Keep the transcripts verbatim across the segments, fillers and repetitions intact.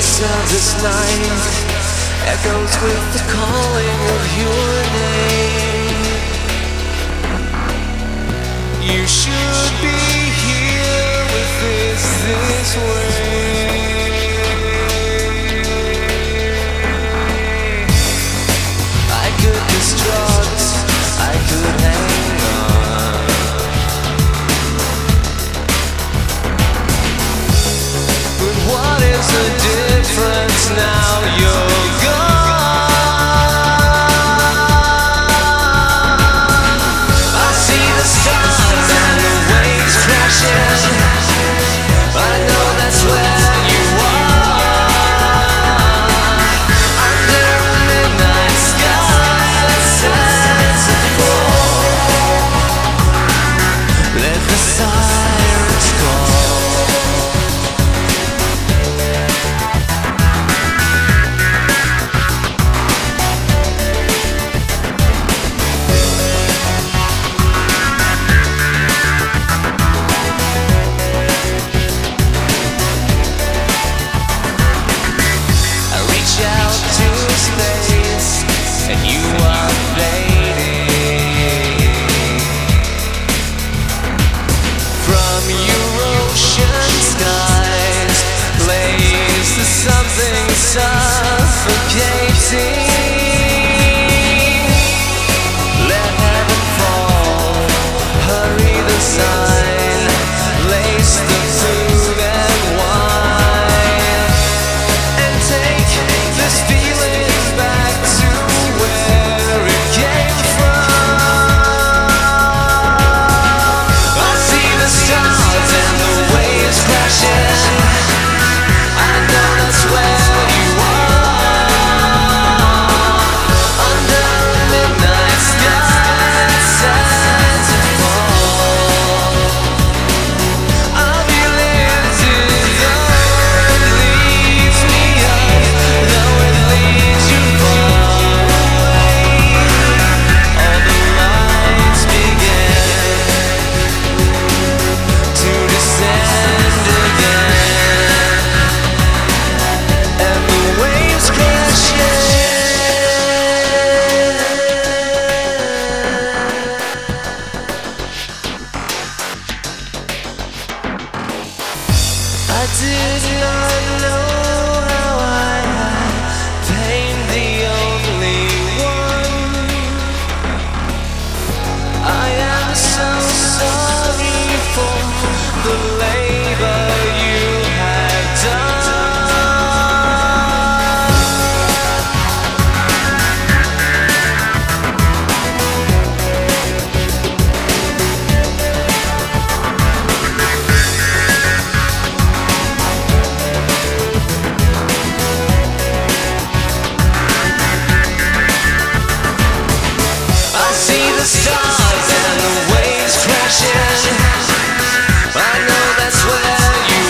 stillness of this night echoes with the calling of your name. You should be here with this this way. I could distrust, I could hang on, but what is the difference now you're gone? I see the stars and the waves crashing. I know that's where you are, under a midnight sky that sets it fall. Let the sirens call. And you are fading from your ocean skies. Blaze to something suffocating. Let heaven fall. Hurry the sign. Lace the food and wine, and take this feeling back to where it came from. I see the stars and the waves crashing. I know that's where you are, under a midnight sky that sets it fall. I'll be lifted though it leaves me up, though it leaves you far away. All the lights begin to descend again, and the waves crashing. I did not know how I had pain, the only one. I am so sorry for the labor you have done. I see the stars and the waves crashing. I know that's where you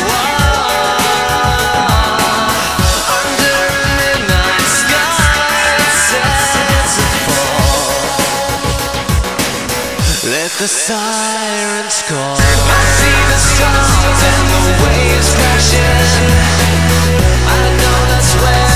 are, under a midnight sky that sets it fall. Let the sirens call. I see the stars and the waves crashing. I know that's where